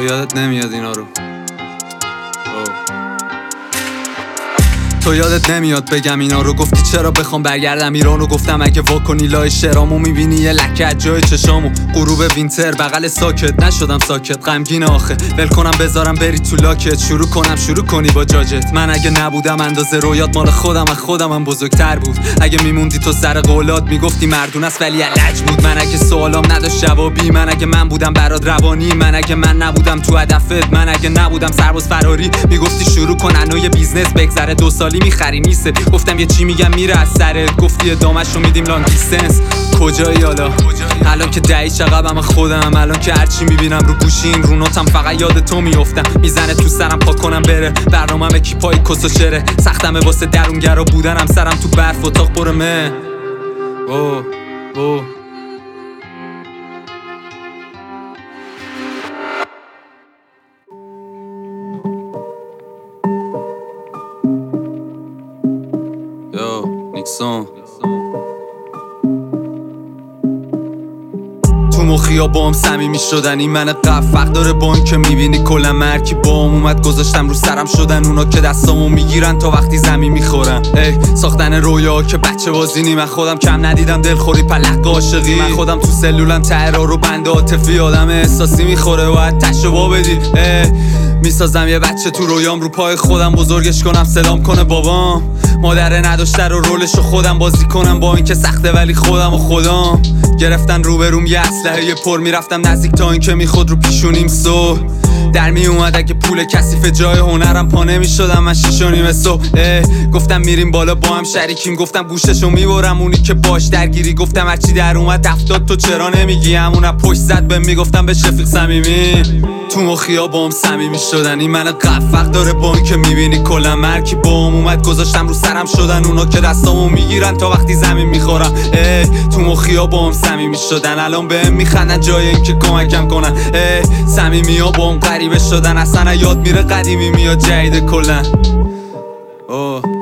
یادت نمیاد اینا رو. تو یادت نمیاد بگم اینا رو. گفتی چرا بخوام برگردم ایران رو. گفتم اگه واکنی لای شرامو میبینی یه لکه از جای چشامو. غروب وینتر بغل ساکت نشدم ساکت غمگین آخه. ول کنم بذارم بری تو لاکت. شروع کنی با جاجت. من اگه نبودم اندازه رویات مال خودم از خودمم بزرگتر بود. اگه میموندی تو سر قولات میگفتی مردون است ولی علج بود. من اگه سوالام نداشت جوابی. من اگه من بودم برات روانی. من اگه من نبودم تو هدفت. من اگه نبودم سرباز فراری. میگفتی شروع کن انوی بیزنس بگذره 2 سالی میخری نیست. گفتم یه چی میگم میره از سرت. گفتی ادامه‌شو میدیم لانگ دیستنس. کجایی حالا؟ الان که دهیچ عقبم خودم. الان که هرچی میبینم رو گوشیم رو نوتم فقط یاد تو میافتم. میزنه تو سرم پاک کنم بره. برنامه‌م کیپای کس و شره. سختمه واسه درونگرا بودنم. سرم تو برف اتاق برمه. نیکسون تو مخیا با هم صمیمی شدن. این من قف فقر داره با این که میبینی کلا مرکی با هم اومد. گذاشتم رو سرم شدن اونا که دستامو میگیرن تا وقتی زمین میخورن. ساختن رویا که بچه بازی نی. من خودم کم ندیدم دلخوری پلق عاشقی. من خودم تو سلولم تهرار و بند عاطفی. آدم احساسی میخوره باید تشو بدی. میسازم یه بچه تو رویام رو پای خودم بزرگش کنم سلام کنه بابام. مادره نداشته رو رولشو خودم بازی کنم. با اینکه سخته ولی خودم و خودم. گرفتن روبروم یه اسلحه پر. میرفتم نزدیک تا اینکه میخود رو پیشونیم سو در می اومد. اگه پول کثیف جای هنرم پا نمیشدم من 6:30 صبح. گفتم میریم بالا با هم شریکیم. گفتم گوششو میبرم اونی که باش درگیری. گفتم هرچی در اومد افتاد تو چرا نمیگی. همون پشت زد بهم میگفتم به شفیق صمیمی. تو مخیا با هم صمیمی شدن. این من قفق داره با این که میبینی کلا مرکی با هم اومد. گذاشتم رو سرم شدن اونا که دستامو میگیرن تا وقتی زمین میخورم. تو مخیا با هم صمیمی شدن. الان بهم میخندن جای این که کمکم کنن. صمیمی‌ها با هم غریبه شدن. اصلا یاد میره قدیمی میاد جدید کلا.